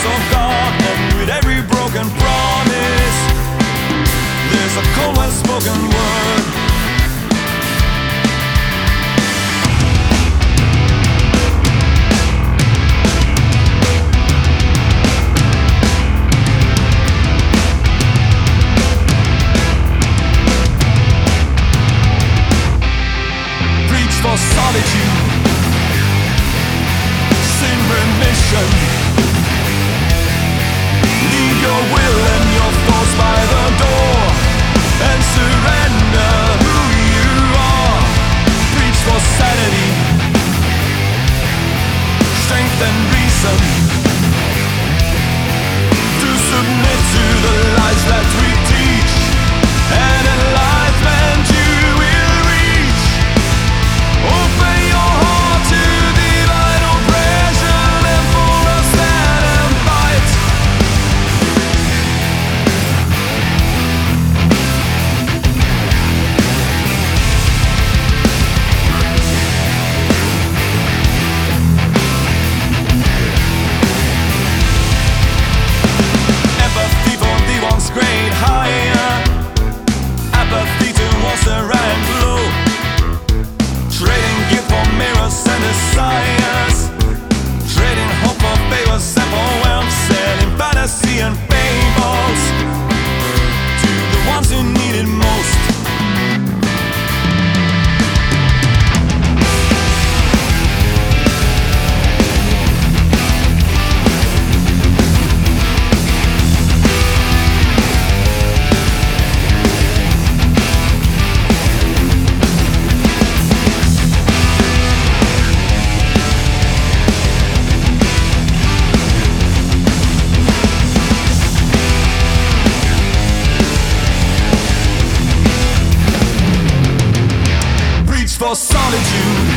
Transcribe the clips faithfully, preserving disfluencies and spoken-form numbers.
of God, and with every broken promise there's a cold unspoken word. Preach for solitude, sin remission. Leave your will and your thoughts by the door, and surrender who you are. Preach for sanity, strength and reason, to submit to the lies that we teach, and enlightenment you will reach. Open your heart to divine oppression, and for a stand and fight. Apathy for the one's great higher, apathy towards the right and low, trading gift for mirrors and desires, trading hope for favors and for wealth, selling fantasy and fables to the ones who need it most. For solitude,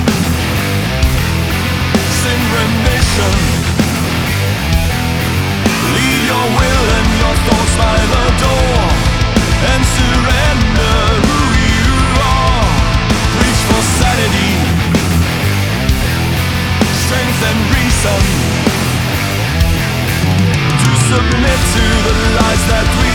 sin remission. Leave your will and your thoughts by the door, and surrender who you are. Reach for sanity, strength and reason, to submit to the lies that we